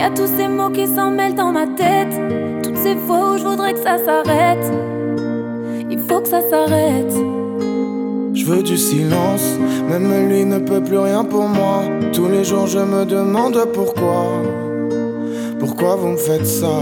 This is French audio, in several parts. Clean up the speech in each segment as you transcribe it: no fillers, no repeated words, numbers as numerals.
Y'a tous ces mots qui s'en mêlent dans ma tête. Toutes ces fois où je voudrais que ça s'arrête. Il faut que ça s'arrête. Je veux du silence, même lui ne peut plus rien pour moi. Tous les jours je me demande pourquoi. Pourquoi vous me faites ça?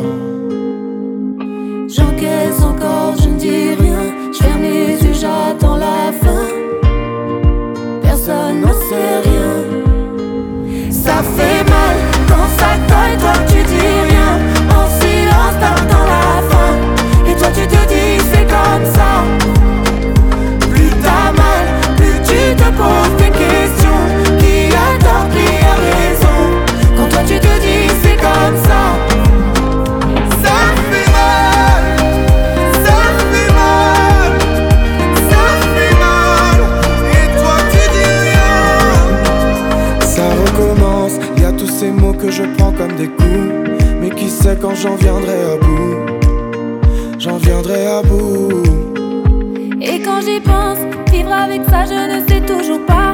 J'encaisse encore, je ne dis rien. Je ferme les yeux, j'attends la fin. Personne n'en sait rien. Ça fait mal quand ça colle, toi tu dis rien. En silence t'attends la fin. Et toi tu te dis c'est comme ça. Plus t'as mal, plus tu te poses des questions. Qui a tort, qui a raison? Quand toi tu te dis c'est comme ça. Ça fait mal, ça fait mal, ça fait mal. Et toi tu dis rien. Ça recommence, y a tous ces mots que je prends comme des coups. Mais qui sait quand j'en viendrai à bout? J'en viendrai à bout. Et quand j'y pense, vivre avec ça je ne sais toujours pas.